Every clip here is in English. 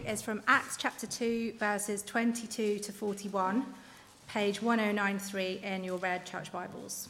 is from Acts chapter 2, verses 22 to 41, page 1093 in your Red Church Bibles.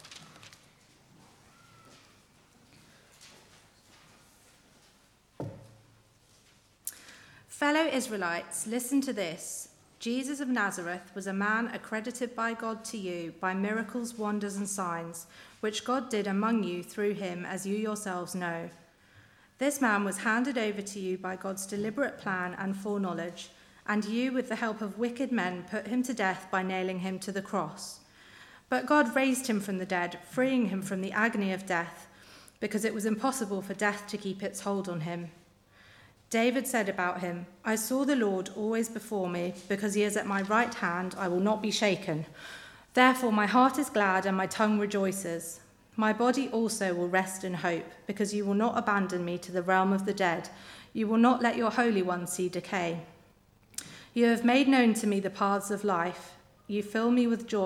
Fellow Israelites, listen to this. Jesus of Nazareth was a man accredited by God to you by miracles, wonders, and signs, which God did among you through him, as you yourselves know. This man was handed over to you by God's deliberate plan and foreknowledge, and you, with the help of wicked men, put him to death by nailing him to the cross. But God raised him from the dead, freeing him from the agony of death, because it was impossible for death to keep its hold on him. David said about him, I saw the Lord always before me, because he is at my right hand, I will not be shaken. Therefore my heart is glad and my tongue rejoices. My body also will rest in hope, because you will not abandon me to the realm of the dead. You will not let your Holy One see decay. You have made known to me the paths of life. You will fill me with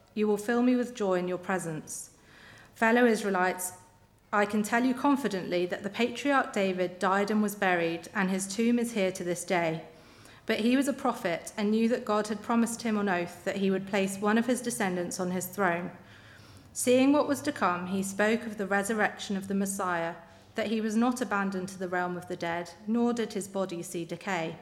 joy in your presence. Fellow Israelites, I can tell you confidently that the patriarch David died and was buried, and his tomb is here to this day. But he was a prophet and knew that God had promised him on oath that he would place one of his descendants on his throne. Seeing what was to come, he spoke of the resurrection of the Messiah, that he was not abandoned to the realm of the dead, nor did his body see decay.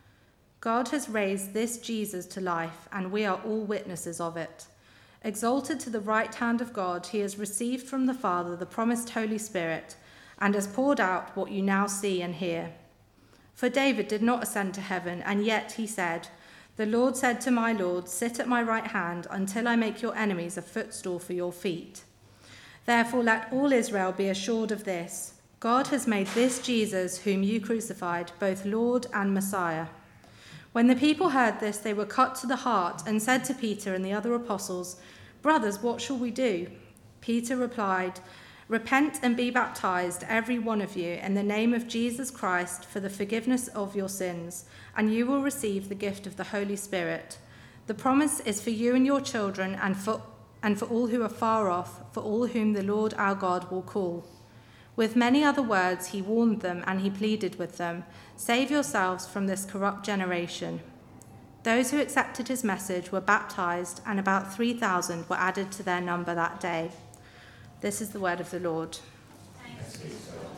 God has raised this Jesus to life, and we are all witnesses of it. Exalted to the right hand of God, he has received from the Father the promised Holy Spirit, and has poured out what you now see and hear. For David did not ascend to heaven, and yet he said, The Lord said to my Lord, sit at my right hand until I make your enemies a footstool for your feet. Therefore let all Israel be assured of this. God has made this Jesus, whom you crucified, both Lord and Messiah. When the people heard this, they were cut to the heart and said to Peter and the other apostles, Brothers, what shall we do? Peter replied, Repent and be baptized, every one of you, in the name of Jesus Christ for the forgiveness of your sins, and you will receive the gift of the Holy Spirit. The promise is for you and your children, and for all who are far off, for all whom the Lord our God will call. With many other words he warned them, and he pleaded with them, Save yourselves from this corrupt generation. Those who accepted his message were baptized, and about 3,000 were added to their number that day. This is the word of the Lord. Thanks be to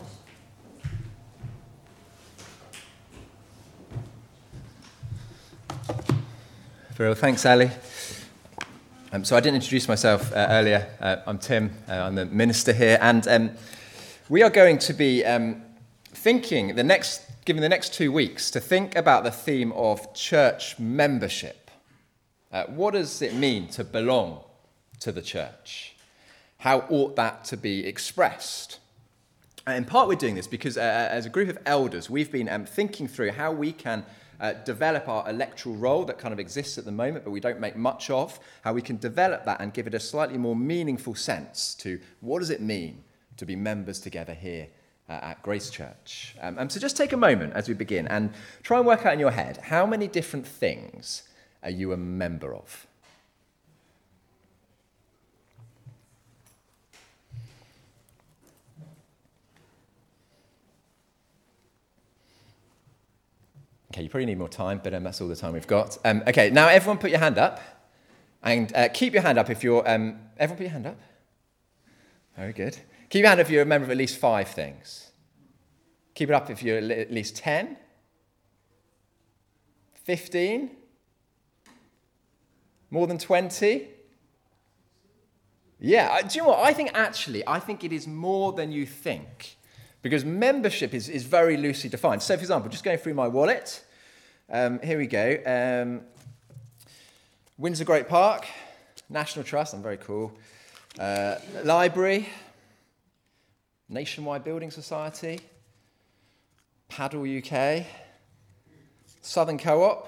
God. Very well, thanks, Ali. So I didn't introduce myself earlier. I'm Tim. I'm the minister here, and we are going to be given the next 2 weeks, to think about the theme of church membership. What does it mean to belong to the church? How ought that to be expressed? In part, we're doing this because as a group of elders, we've been thinking through how we can develop our electoral role that kind of exists at the moment, but we don't make much of, how we can develop that and give it a slightly more meaningful sense to what does it mean to be members together here at Grace Church. So just take a moment as we begin and try and work out in your head, how many different things are you a member of? Okay, you probably need more time, but that's all the time we've got. Okay, now everyone put your hand up, and keep your hand up if you're... everyone put your hand up? Very good. Keep your hand up if you're a member of at least 5 things. Keep it up if you're at least 10, 15, more than 20. Yeah, do you know what? I think it is more than you think, because membership is very loosely defined. So, for example, just going through my wallet, here we go. Windsor Great Park, National Trust, I'm very cool. Library, Nationwide Building Society, Paddle UK, Southern Co-op,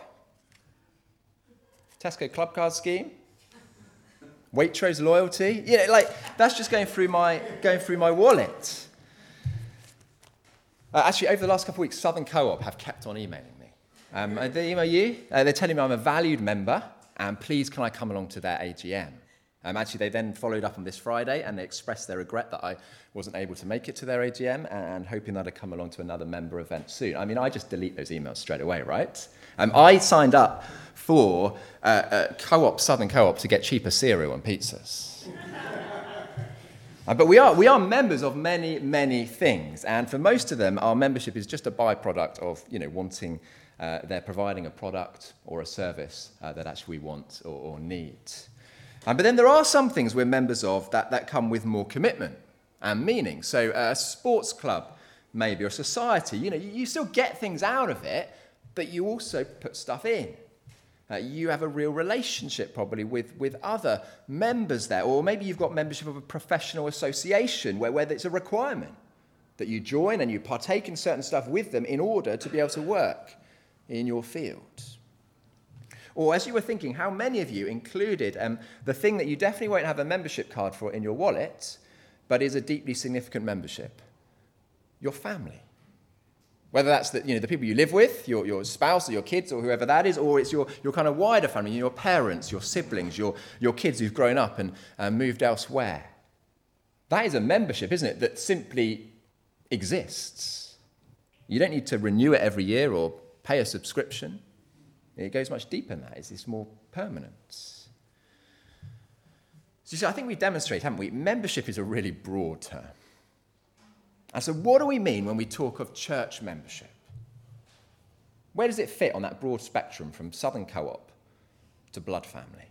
Tesco Club Card Scheme, Waitrose Loyalty. That's just going through my wallet. Actually, over the last couple of weeks, Southern Co-op have kept on emailing me. They email you. They're telling me I'm a valued member, and please can I come along to their AGM? Actually, they then followed up on this Friday and they expressed their regret that I wasn't able to make it to their AGM and hoping that I'd come along to another member event soon. I mean, I just delete those emails straight away, right? I signed up for Southern Co-op to get cheaper cereal and pizzas. But we are members of many, many things. And for most of them, our membership is just a byproduct of, wanting, they're providing a product or a service that actually we want or need. But then there are some things we're members of that come with more commitment and meaning. So a sports club, maybe, or a society, you still get things out of it, but you also put stuff in. You have a real relationship probably with other members there, or maybe you've got membership of a professional association where it's a requirement that you join and you partake in certain stuff with them in order to be able to work in your field. Or as you were thinking, how many of you included the thing that you definitely won't have a membership card for in your wallet, but is a deeply significant membership? Your family. Whether that's the people you live with, your spouse or your kids or whoever that is, or it's your kind of wider family, your parents, your siblings, your kids who've grown up and moved elsewhere. That is a membership, isn't it, that simply exists. You don't need to renew it every year or pay a subscription. It goes much deeper than that. It's more permanent. So you see, I think we've demonstrated, haven't we? Membership is a really broad term. And so what do we mean when we talk of church membership? Where does it fit on that broad spectrum from Southern Co-op to Blood Family?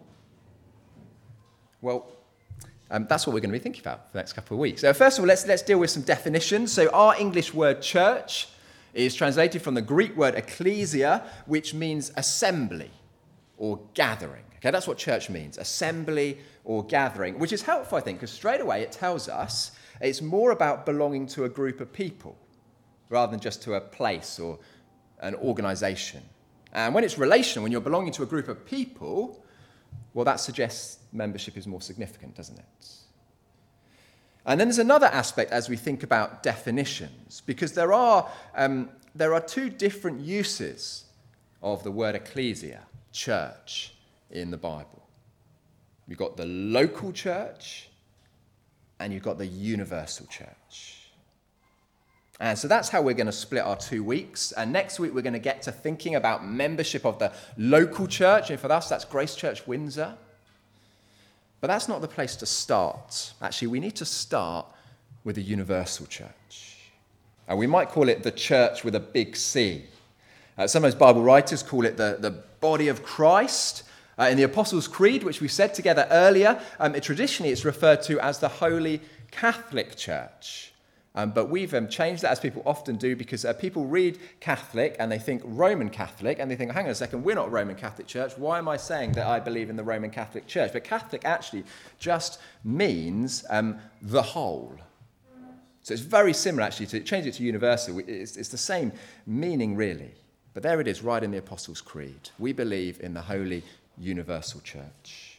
Well, that's what we're going to be thinking about for the next couple of weeks. So first of all, let's deal with some definitions. So our English word church is translated from the Greek word ecclesia, which means assembly or gathering. Okay, that's what church means, assembly or gathering, which is helpful, I think, because straight away it tells us it's more about belonging to a group of people rather than just to a place or an organisation. And when it's relational, when you're belonging to a group of people, well, that suggests membership is more significant, doesn't it? And then there's another aspect as we think about definitions, because there are two different uses of the word ecclesia, church, in the Bible. You've got the local church and you've got the universal church. And so that's how we're going to split our 2 weeks. And next week we're going to get to thinking about membership of the local church. And for us, that's Grace Church Windsor. But that's not the place to start. Actually, we need to start with the universal church. And we might call it the church with a big C. Some of those Bible writers call it the body of Christ. In the Apostles' Creed, which we said together earlier, traditionally it's referred to as the Holy Catholic Church. But we've changed that, as people often do, because people read Catholic and they think Roman Catholic, and they think, hang on a second, we're not a Roman Catholic Church. Why am I saying that I believe in the Roman Catholic Church? But Catholic actually just means the whole. So it's very similar, actually, to change it to universal. It's the same meaning, really. But there it is, right in the Apostles' Creed. We believe in the Holy Universal Church.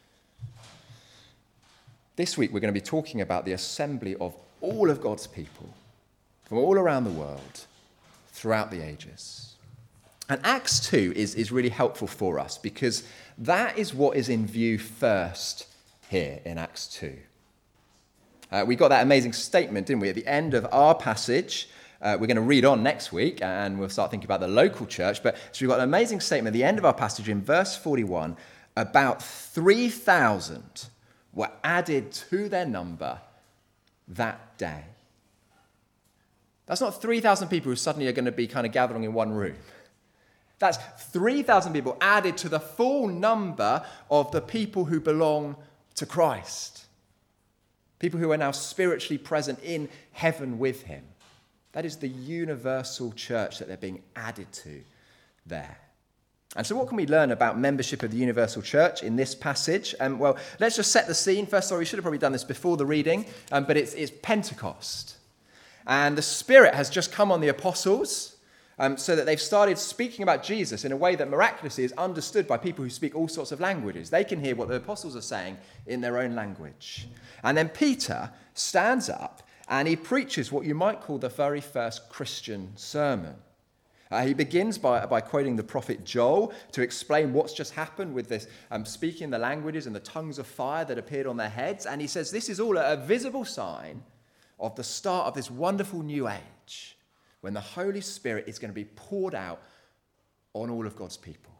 This week we're going to be talking about the assembly of all of God's people from all around the world throughout the ages. And Acts 2 is really helpful for us because that is what is in view first here in Acts 2. We got that amazing statement, didn't we, at the end of our passage. We're going to read on next week and we'll start thinking about the local church. But so we've got an amazing statement at the end of our passage in verse 41. About 3,000 were added to their number that day. That's not 3,000 people who suddenly are going to be kind of gathering in one room. That's 3,000 people added to the full number of the people who belong to Christ. People who are now spiritually present in heaven with him. That is the universal church that they're being added to there. And so what can we learn about membership of the universal church in this passage? Well, let's just set the scene. First of all, we should have probably done this before the reading, but it's Pentecost. And the Spirit has just come on the apostles so that they've started speaking about Jesus in a way that miraculously is understood by people who speak all sorts of languages. They can hear what the apostles are saying in their own language. And then Peter stands up and he preaches what you might call the very first Christian sermon. He begins by quoting the prophet Joel to explain what's just happened with this speaking the languages and the tongues of fire that appeared on their heads. And he says this is all a visible sign of the start of this wonderful new age when the Holy Spirit is going to be poured out on all of God's people.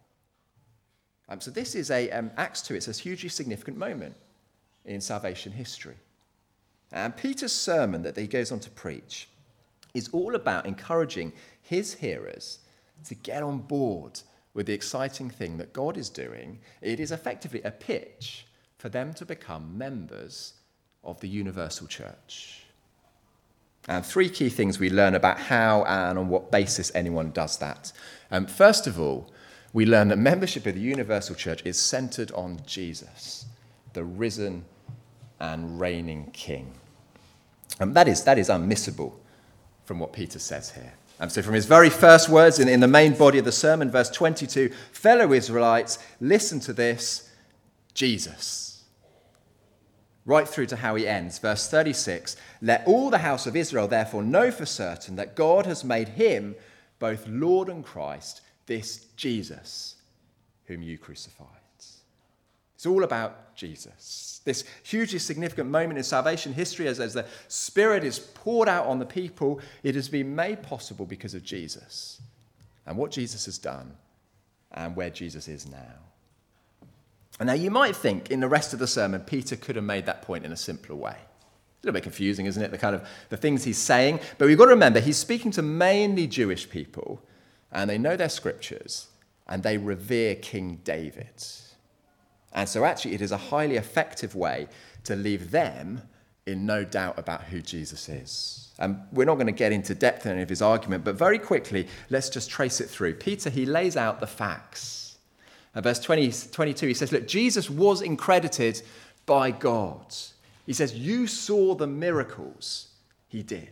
So this is Acts 2. It's a hugely significant moment in salvation history. And Peter's sermon that he goes on to preach is all about encouraging his hearers to get on board with the exciting thing that God is doing. It is effectively a pitch for them to become members of the universal church. And three key things we learn about how and on what basis anyone does that. First of all, we learn that membership of the universal church is centered on Jesus, the risen and reigning King. That is unmissable from what Peter says here. So from his very first words in the main body of the sermon, verse 22, fellow Israelites, listen to this, Jesus. Right through to how he ends, verse 36, let all the house of Israel therefore know for certain that God has made him both Lord and Christ, this Jesus whom you crucified. It's all about Jesus. This hugely significant moment in salvation history as the Spirit is poured out on the people, it has been made possible because of Jesus and what Jesus has done and where Jesus is now. And now you might think in the rest of the sermon, Peter could have made that point in a simpler way. A little bit confusing, isn't it? The things he's saying. But we've got to remember, he's speaking to mainly Jewish people, and they know their scriptures, and they revere King David. And so actually it is a highly effective way to leave them in no doubt about who Jesus is. And we're not going to get into depth in any of his argument, but very quickly, let's just trace it through. Peter, he lays out the facts. Verse 22, he says, look, Jesus was accredited by God. He says, you saw the miracles he did.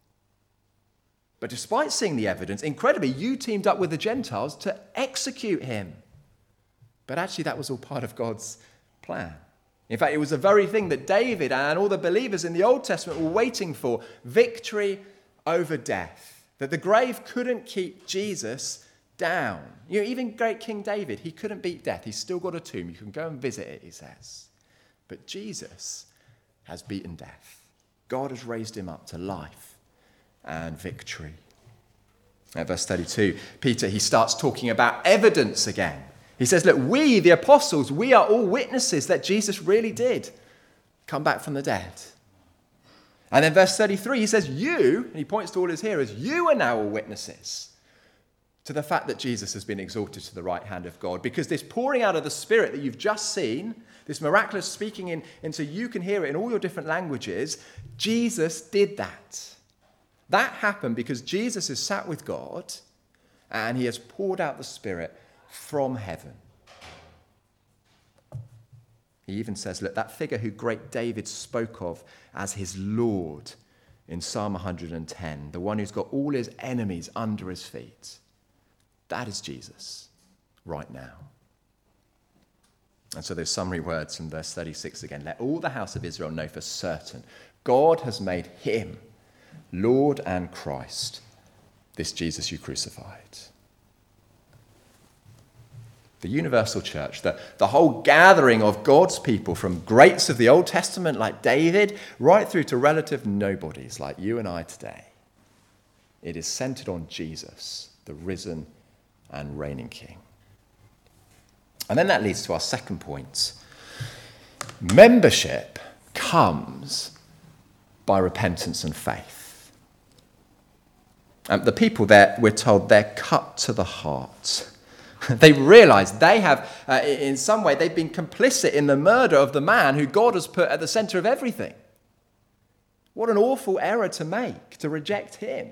But despite seeing the evidence, incredibly, you teamed up with the Gentiles to execute him. But actually, that was all part of God's plan. In fact, it was the very thing that David and all the believers in the Old Testament were waiting for, victory over death. That the grave couldn't keep Jesus down. Even great King David, he couldn't beat death. He's still got a tomb. You can go and visit it, he says. But Jesus has beaten death. God has raised him up to life and victory. At verse 32, Peter, he starts talking about evidence again. He says, look, we, the apostles, we are all witnesses that Jesus really did come back from the dead. And then verse 33, he says, you, and he points to all his hearers, you are now all witnesses to the fact that Jesus has been exalted to the right hand of God. Because this pouring out of the Spirit that you've just seen, this miraculous speaking into you can hear it in all your different languages, Jesus did that. That happened because Jesus is sat with God and he has poured out the Spirit from heaven. He even says, look, that figure who great David spoke of as his Lord in Psalm 110, the one who's got all his enemies under his feet, that is Jesus right now. And so those summary words from verse 36 again, let all the house of Israel know for certain, God has made him Lord and Christ, this Jesus you crucified. The universal church, the whole gathering of God's people from greats of the Old Testament like David, right through to relative nobodies like you and I today. It is centered on Jesus, the risen and reigning King. And then that leads to our second point. Membership comes by repentance and faith. The people there, we're told, they're cut to the heart. They realize they have, in some way, they've been complicit in the murder of the man who God has put at the center of everything. What an awful error to make, to reject him.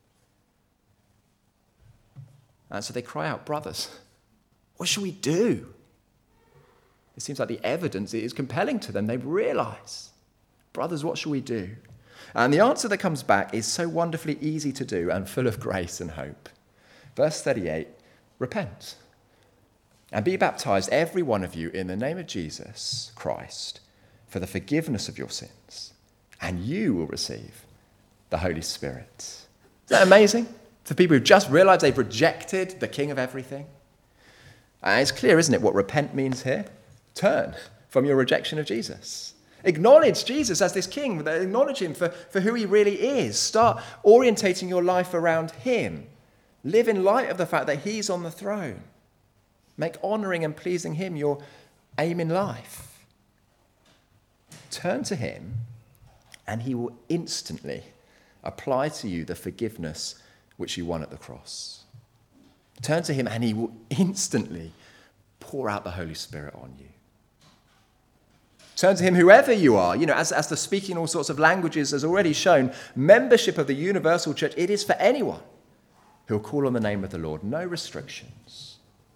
And so they cry out, brothers, what should we do? It seems like the evidence is compelling to them. They realize, brothers, what should we do? And the answer that comes back is so wonderfully easy to do and full of grace and hope. Verse 38, repent and be baptized, every one of you, in the name of Jesus Christ for the forgiveness of your sins, and you will receive the Holy Spirit. Is that amazing? For people who've just realized they've rejected the King of everything. And it's clear, isn't it, what repent means here? Turn from your rejection of Jesus. Acknowledge Jesus as this King. Acknowledge him for who he really is. Start orientating your life around him. Live in light of the fact that he's on the throne. Make honoring and pleasing him your aim in life. Turn to him, and he will instantly apply to you the forgiveness which you won at the cross. Turn to him, and he will instantly pour out the Holy Spirit on you. Turn to him, whoever you are. As the speaking all sorts of languages has already shown, membership of the universal church, it is for anyone who will call on the name of the Lord. No restrictions.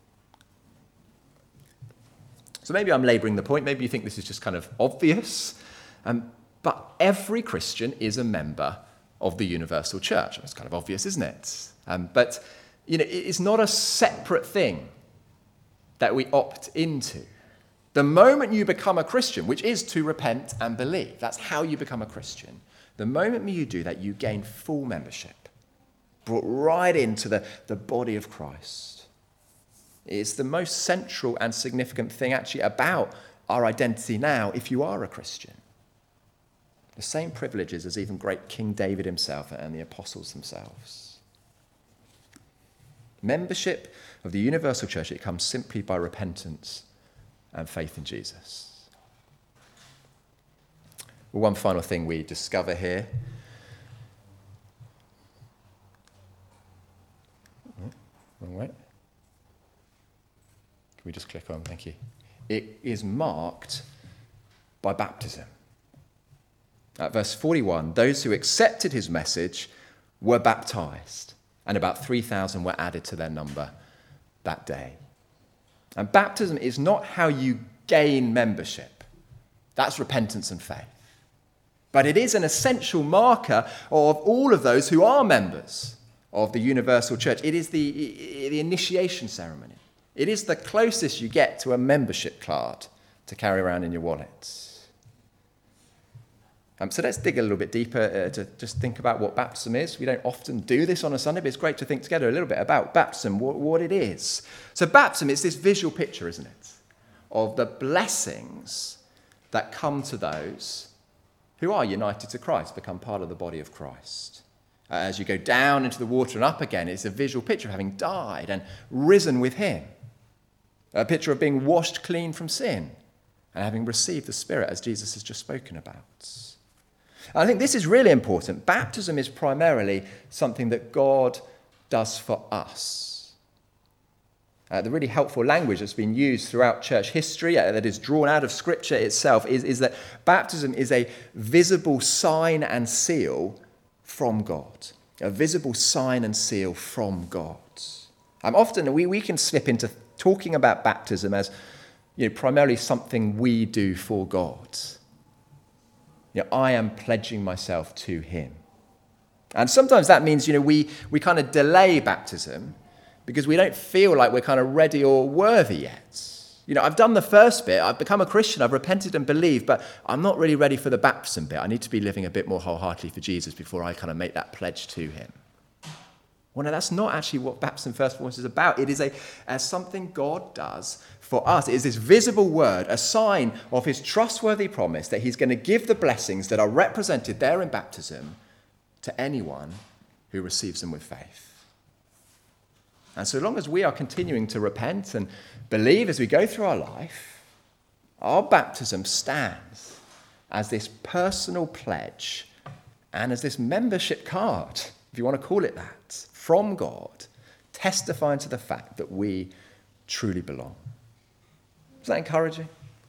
So maybe I'm labouring the point. Maybe you think this is just kind of obvious. But every Christian is a member of the universal church. It's kind of obvious, isn't it? But it's not a separate thing that we opt into. The moment you become a Christian, which is to repent and believe, that's how you become a Christian. The moment you do that, you gain full membership, brought right into the body of Christ. It's the most central and significant thing actually about our identity now if you are a Christian. The same privileges as even great King David himself and the apostles themselves. Membership of the universal church, it comes simply by repentance and faith in Jesus. Well, one final thing we discover here. Wrong way. Can we just click on? Thank you. It is marked by baptism. At verse 41, those who accepted his message were baptized, and about 3,000 were added to their number that day. And baptism is not how you gain membership. That's repentance and faith. But it is an essential marker of all of those who are members of the universal church. It is the initiation ceremony. It is the closest you get to a membership card to carry around in your wallet. So let's dig a little bit deeper to just think about what baptism is. We don't often do this on a Sunday, but it's great to think together a little bit about baptism, what it is. So baptism is this visual picture, isn't it, of the blessings that come to those who are united to Christ, become part of the body of Christ. As you go down into the water and up again, it's a visual picture of having died and risen with him. A picture of being washed clean from sin and having received the Spirit, as Jesus has just spoken about. I think this is really important. Baptism is primarily something that God does for us. The really helpful language that's been used throughout church history, that is drawn out of Scripture itself, is that baptism is a visible sign and seal from God. A visible sign and seal from God. Often we can slip into talking about baptism as primarily something we do for God. I am pledging myself to him. And sometimes that means, we kind of delay baptism because we don't feel like we're kind of ready or worthy yet. I've done the first bit, I've become a Christian, I've repented and believed, but I'm not really ready for the baptism bit. I need to be living a bit more wholeheartedly for Jesus before I kind of make that pledge to him. Well, no, that's not actually what baptism first and foremost is about. It is something God does for us. It is this visible word, a sign of his trustworthy promise that he's going to give the blessings that are represented there in baptism to anyone who receives them with faith. And so long as we are continuing to repent and believe as we go through our life, our baptism stands as this personal pledge and as this membership card, if you want to call it that, from God, testifying to the fact that we truly belong. Is that encouraging?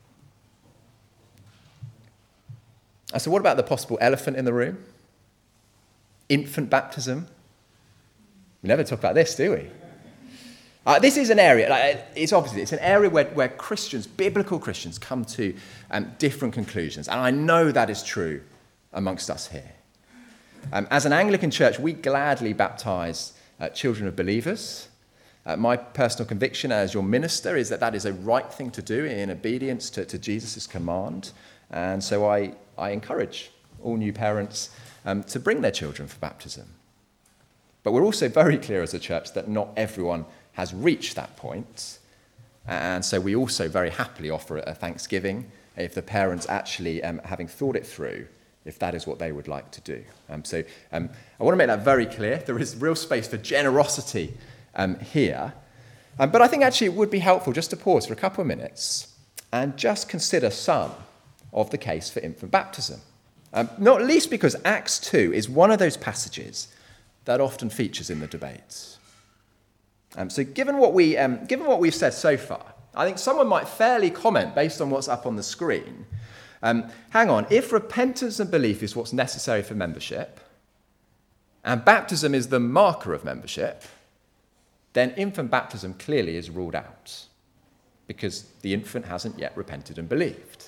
And so what about the possible elephant in the room? Infant baptism. We never talk about this, do we? This is an area, it's an area where Christians, biblical Christians, come to different conclusions. And I know that is true amongst us here. As an Anglican church, we gladly baptise children of believers. My personal conviction as your minister is that is a right thing to do in obedience to Jesus' command. And so I encourage all new parents to bring their children for baptism. But we're also very clear as a church that not everyone has reached that point. And so we also very happily offer a thanksgiving if the parents actually, having thought it through, if that is what they would like to do. So I want to make that very clear. There is real space for generosity here. But I think actually it would be helpful just to pause for a couple of minutes and just consider some of the case for infant baptism. Not least because Acts 2 is one of those passages that often features in the debates. So given what we've said so far, I think someone might fairly comment, based on what's up on the screen, hang on, if repentance and belief is what's necessary for membership, and baptism is the marker of membership, then infant baptism clearly is ruled out, because the infant hasn't yet repented and believed.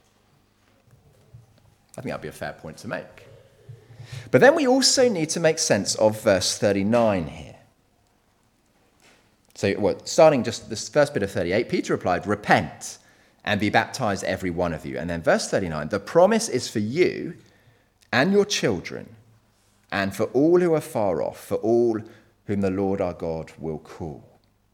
I think that would be a fair point to make. But then we also need to make sense of verse 39 here. So, starting just this first bit of 38, Peter replied, "Repent and be baptized, every one of you." And then verse 39, "The promise is for you and your children, and for all who are far off, for all whom the Lord our God will call."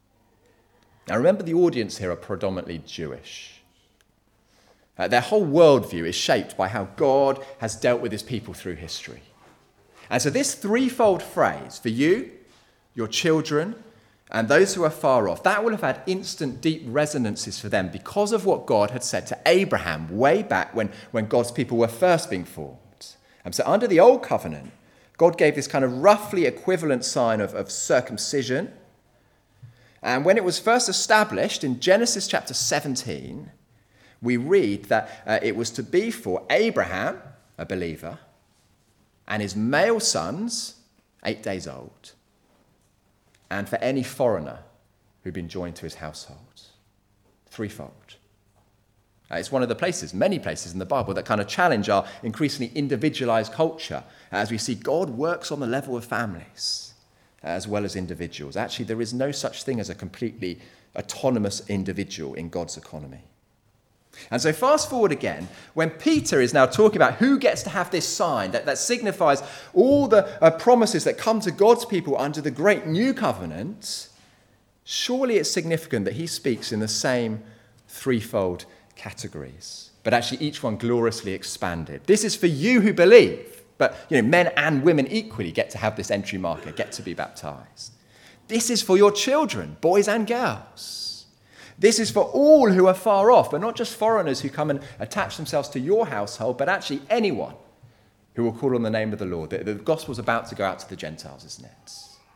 Now remember, the audience here are predominantly Jewish. Their whole worldview is shaped by how God has dealt with his people through history. And so this threefold phrase, for you, your children, and those who are far off, that will have had instant deep resonances for them because of what God had said to Abraham way back when God's people were first being formed. And so under the old covenant, God gave this kind of roughly equivalent sign of circumcision. And when it was first established in Genesis chapter 17, we read that it was to be for Abraham, a believer, and his male sons, 8 days old, and for any foreigner who'd been joined to his household. Threefold. It's one of the places, many places in the Bible, that kind of challenge our increasingly individualized culture as we see God works on the level of families as well as individuals. Actually, there is no such thing as a completely autonomous individual in God's economy. And so fast forward again, when Peter is now talking about who gets to have this sign that signifies all the promises that come to God's people under the great new covenant, surely it's significant that he speaks in the same threefold categories, but actually each one gloriously expanded. This is for you who believe, but men and women equally get to have this entry marker, get to be baptized. This is for your children, boys and girls. This is for all who are far off, but not just foreigners who come and attach themselves to your household, but actually anyone who will call on the name of the Lord. The gospel's about to go out to the Gentiles, isn't it?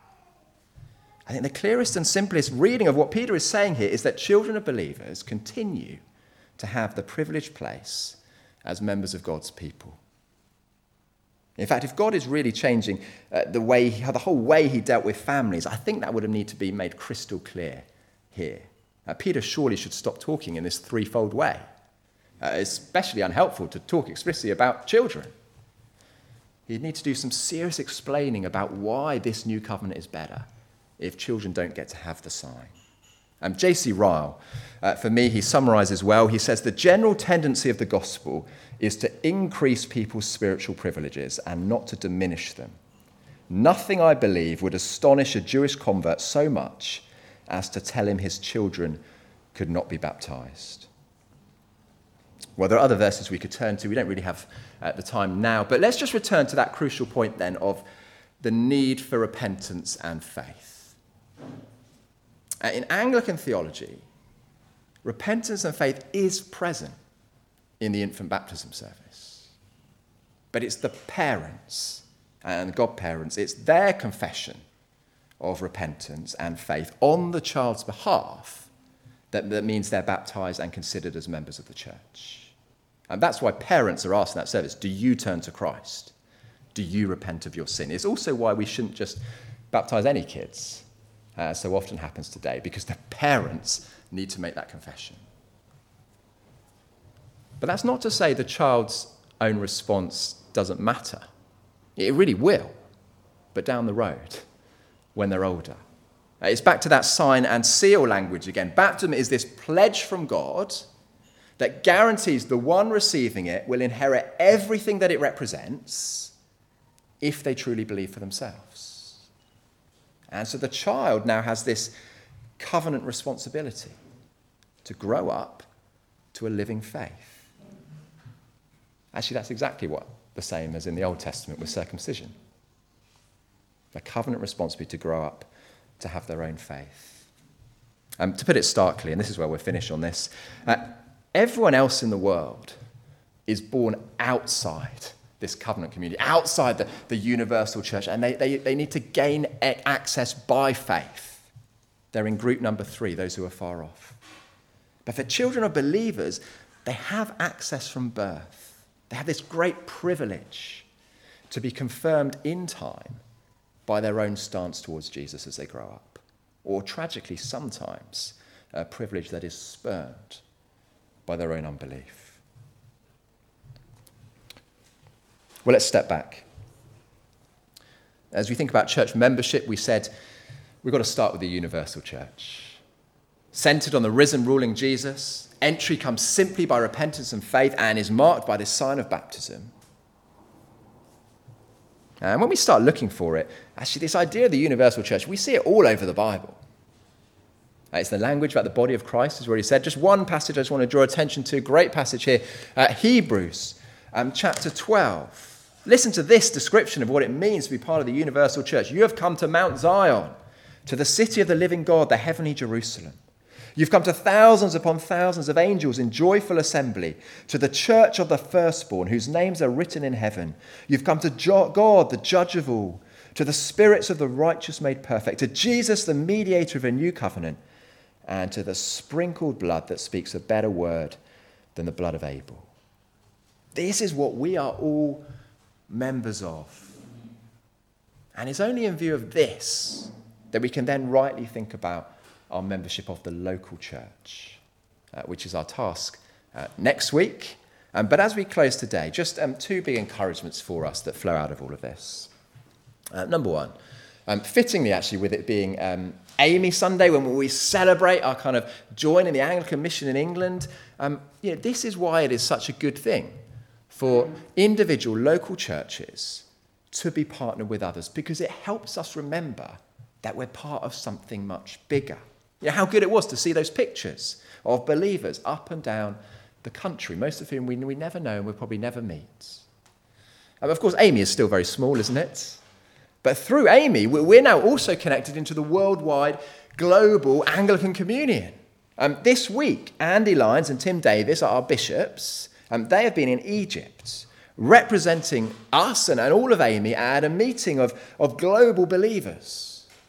I think the clearest and simplest reading of what Peter is saying here is that children of believers continue to have the privileged place as members of God's people. In fact, if God is really changing the whole way he dealt with families, I think that would need to be made crystal clear here. Peter surely should stop talking in this threefold way. It's especially unhelpful to talk explicitly about children. He'd need to do some serious explaining about why this new covenant is better if children don't get to have the sign. J.C. Ryle, for me, he summarizes well. He says, "The general tendency of the gospel is to increase people's spiritual privileges and not to diminish them. Nothing, I believe, would astonish a Jewish convert so much as to tell him his children could not be baptized." Well, there are other verses we could turn to. We don't really have the time now, but let's just return to that crucial point then of the need for repentance and faith. In Anglican theology, repentance and faith is present in the infant baptism service. But it's the parents and godparents, it's their confession of repentance and faith on the child's behalf that means they're baptized and considered as members of the church. And that's why parents are asked in that service, do you turn to Christ? Do you repent of your sin? It's also why we shouldn't just baptize any kids, as so often happens today, because the parents need to make that confession. But that's not to say the child's own response doesn't matter. It really will, but down the road, when they're older. It's back to that sign and seal language again. Baptism is this pledge from God that guarantees the one receiving it will inherit everything that it represents if they truly believe for themselves. And so the child now has this covenant responsibility to grow up to a living faith. Actually, that's exactly what the same as in the Old Testament with circumcision. A covenant responsibility to grow up to have their own faith. To put it starkly, and this is where we're finished on this, everyone else in the world is born outside this covenant community, outside the universal church, and they need to gain access by faith. They're in group number 3, those who are far off. But for children of believers, they have access from birth. They have this great privilege to be confirmed in time by their own stance towards Jesus as they grow up. Or tragically, sometimes, a privilege that is spurned by their own unbelief. Well, let's step back. As we think about church membership, we said we've got to start with the universal church. Centered on the risen, ruling Jesus, entry comes simply by repentance and faith and is marked by this sign of baptism. And when we start looking for it, actually this idea of the universal church, we see it all over the Bible. It's the language about the body of Christ, as already said. Just one passage I just want to draw attention to, great passage here, Hebrews chapter 12. Listen to this description of what it means to be part of the universal church. You have come to Mount Zion, to the city of the living God, the heavenly Jerusalem. You've come to thousands upon thousands of angels in joyful assembly, to the church of the firstborn, whose names are written in heaven. You've come to God, the judge of all, to the spirits of the righteous made perfect, to Jesus, the mediator of a new covenant, and to the sprinkled blood that speaks a better word than the blood of Abel. This is what we are all members of. And it's only in view of this that we can then rightly think about our membership of the local church, which is our task next week. But as we close today, just 2 big encouragements for us that flow out of all of this. Number one, fittingly actually with it being Amy Sunday, when we celebrate our kind of join in the Anglican mission in England, this is why it is such a good thing for individual local churches to be partnered with others, because it helps us remember that we're part of something much bigger. You know, how good it was to see those pictures of believers up and down the country, most of whom we never know and we'll probably never meet. Of course, Amy is still very small, isn't it? But through Amy, we're now also connected into the worldwide global Anglican communion. This week, Andy Lyons and Tim Davis are our bishops. They have been in Egypt, representing us and all of Amy at a meeting of global believers.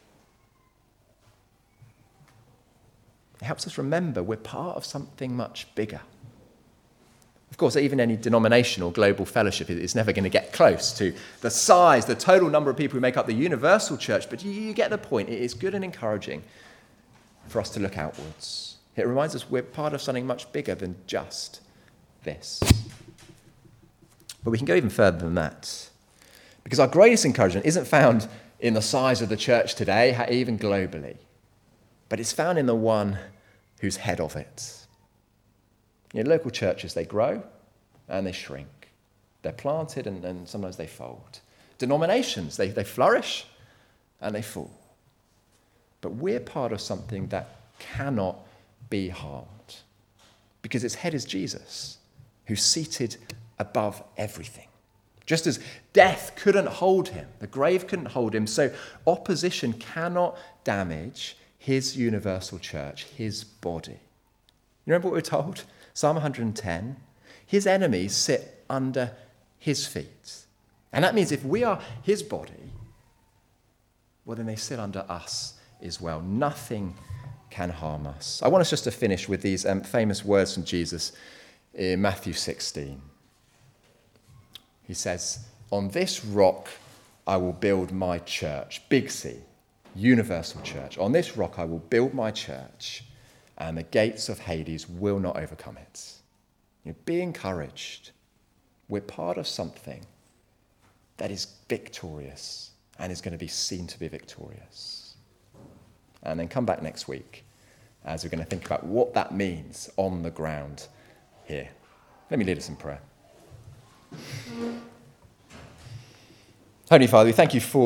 It helps us remember we're part of something much bigger. Of course, even any denominational global fellowship is never going to get close to the size, the total number of people who make up the universal church, but you get the point. It is good and encouraging for us to look outwards. It reminds us we're part of something much bigger than just this. But we can go even further than that, because our greatest encouragement isn't found in the size of the church today, even globally, but it's found in the one who's head of it. You know, local churches, they grow and they shrink. They're planted and sometimes they fold. Denominations, they flourish and they fall. But we're part of something that cannot be harmed, because its head is Jesus, who's seated above everything. Just as death couldn't hold him, the grave couldn't hold him, so opposition cannot damage his universal church, his body. You remember what we're told? Psalm 110, his enemies sit under his feet. And that means if we are his body, well, then they sit under us as well. Nothing can harm us. I want us just to finish with these famous words from Jesus in Matthew 16. He says, on this rock I will build my church, big C, universal church. On this rock I will build my church, and the gates of Hades will not overcome it. You know, be encouraged. We're part of something that is victorious and is going to be seen to be victorious. And then come back next week as we're going to think about what that means on the ground here. Let me lead us in prayer. Heavenly Father, we thank you for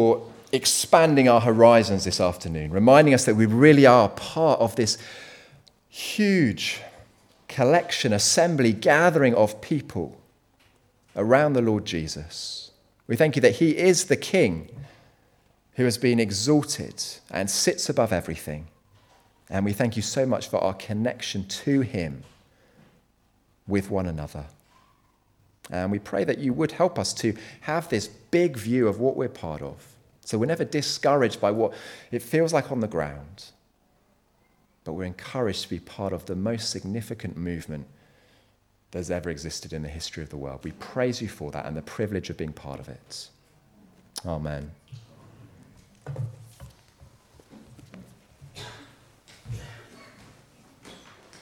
expanding our horizons this afternoon, reminding us that we really are part of this huge collection, assembly, gathering of people around the Lord Jesus. We thank you that he is the King who has been exalted and sits above everything. And we thank you so much for our connection to him with one another. And we pray that you would help us to have this big view of what we're part of. So we're never discouraged by what it feels like on the ground, but we're encouraged to be part of the most significant movement that's ever existed in the history of the world. We praise you for that and the privilege of being part of it. Amen.